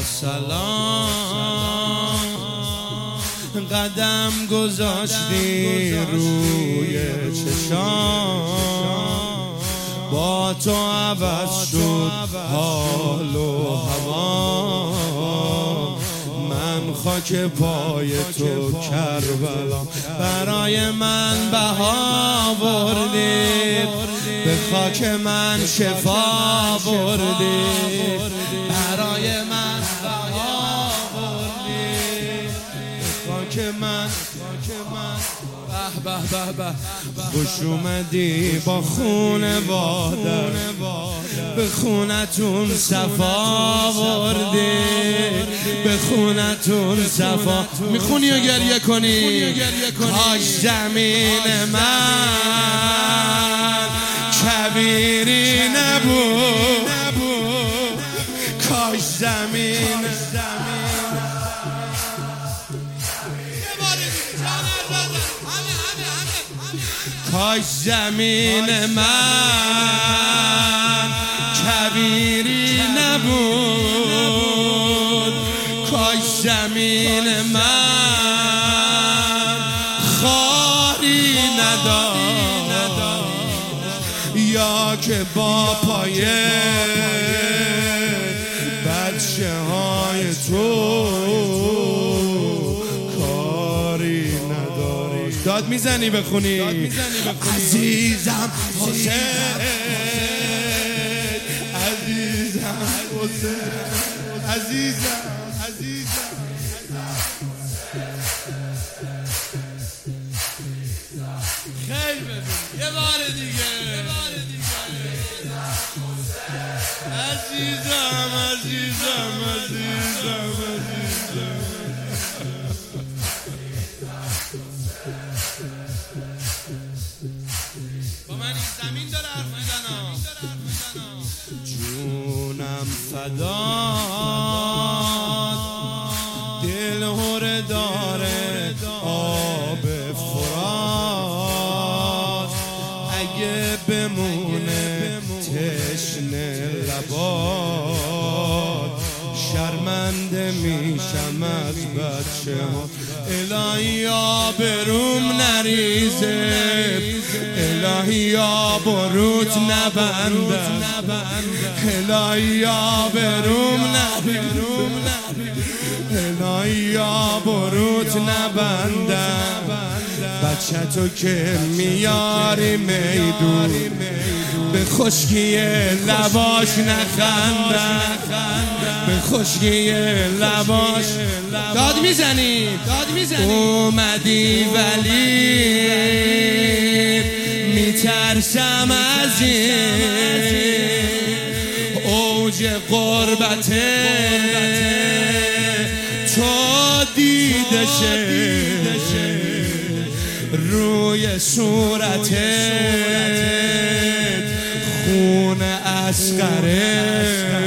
سلام قدم گذاشتی روی چشام، با تو عوض شد حال و هوا. من خاک پای تو کربلا، برای من بها بردی، به خاک من شفا بردی، برای من بها بردی، به خاک من. به به به خوش اومدی با خونواده، به خونتون صفا بردی، به خونتون صفا. میخونی و گریه کنی. کاش زمین من کبیری نبود، کاش زمین کاش زمین من کبیری نبود، کاش زمین من خاری نداشت، یا که با پایه بچه های تو داد میزنی بخونی. عزیزم حسین، عزیزم حسین، عزیزم خیلی ببین یه بار دیگه. عزیزم عزیزم عزیزم با من این زمین داره حرف میزنم. جونم فداد، دل هره داره آب فرات، اگه بمونه تشنه لبات، شرمنده میشم از بچه ها. الهی آبروم نریزه، الهی آبروت نبنده، الهی آبروم نبنده، الهی آبروت نبنده. بچه تو که میاری میدون، به خشکی لباش نخنده، به خشکی لباش. داد میزنی اومدی ولی میترسم از این اوج غربت تو دیده شه روی صورتت، خون اصغره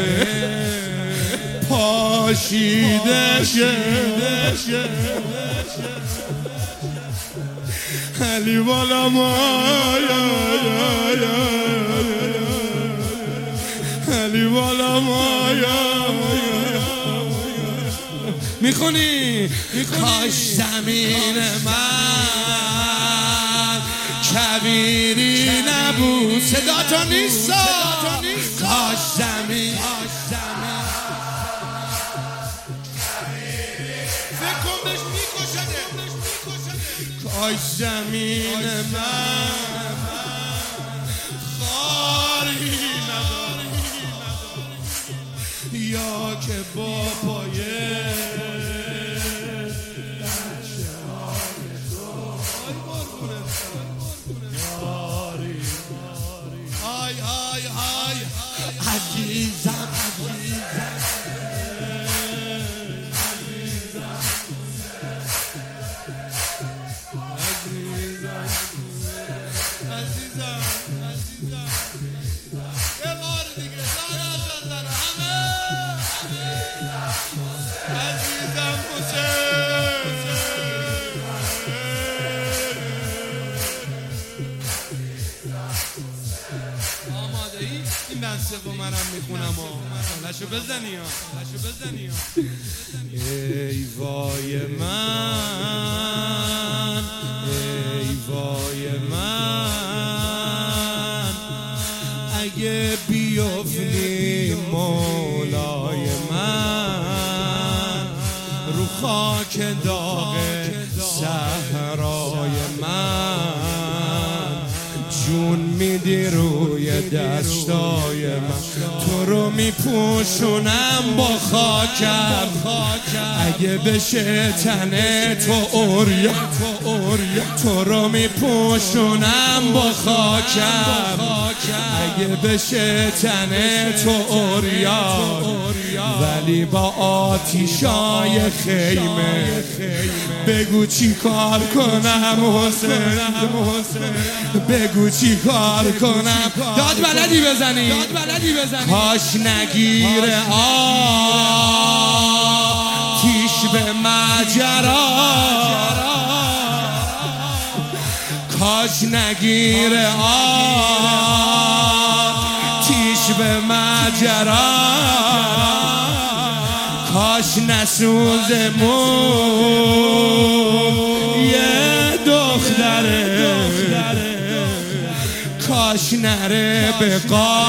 پاشیده شه. علی والا مایا، علی والا مایا. میخونی کاش زمین من کبیری نبود. صدا تا نیست. کاش زمین کاش زمین من خاری نداشت، یا که با پایه بچه های تو آی آی آی عزیزم یه بار دیگه دارم همه عزیزم حسین. آماده ای؟ این بنسه با منم میخواد. بخونم لشو بزنی ای وای من، ای وای من، اگه بیفتی مولای من رو خاک داغ صحرای من، جون میدی روی دشتای من، تو رو میپوشونم با خاکم، اگه بشه تنه تو اوریا، تو رو میپوشونم با خاکم، اگه بشه تنه تو اوریا، ولی با آتیشای خیمه بگو چی کار کنم حسین، بگو چی کار کنم. داد بلدی بزنی کاش نگیره آتیش به ماجرا، کاش نگیره آتیش به ماجرا، کاش نسوزه یه دختره، کاش نره به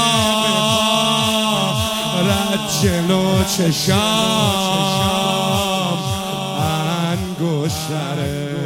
قارت جلو چشام انگشتره.